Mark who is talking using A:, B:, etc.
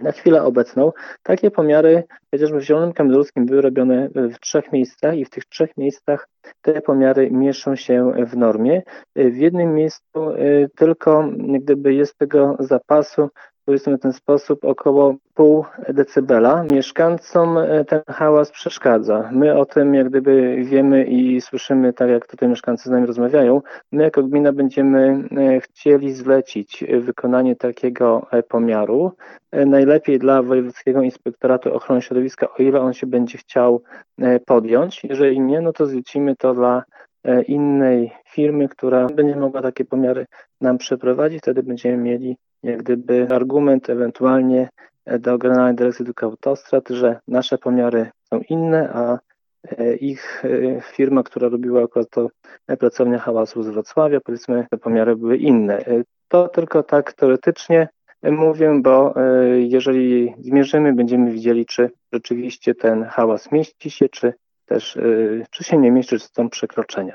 A: Na chwilę obecną takie pomiary, chociażby w Zielonym Kamień były robione w 3 miejscach i w tych 3 miejscach te pomiary mieszczą się w normie. W jednym miejscu tylko gdyby jest tego zapasu, powiedzmy w ten sposób, około pół decybela. Mieszkańcom ten hałas przeszkadza. My o tym jak gdyby wiemy i słyszymy, tak jak tutaj mieszkańcy z nami rozmawiają. My jako gmina będziemy chcieli zlecić wykonanie takiego pomiaru. Najlepiej dla Wojewódzkiego Inspektoratu Ochrony Środowiska, o ile on się będzie chciał podjąć. Jeżeli nie, no to zlecimy to dla innej firmy, która będzie mogła takie pomiary nam przeprowadzić. Wtedy będziemy mieli jak gdyby argument ewentualnie do Generalnej Dyrekcji Dróg Autostrad, że nasze pomiary są inne, a ich firma, która robiła akurat to pracownia hałasu z Wrocławia, powiedzmy, te pomiary były inne. To tylko tak teoretycznie mówię, bo jeżeli zmierzymy, będziemy widzieli, czy rzeczywiście ten hałas mieści się, czy też czy się nie mieści, czy są przekroczenia.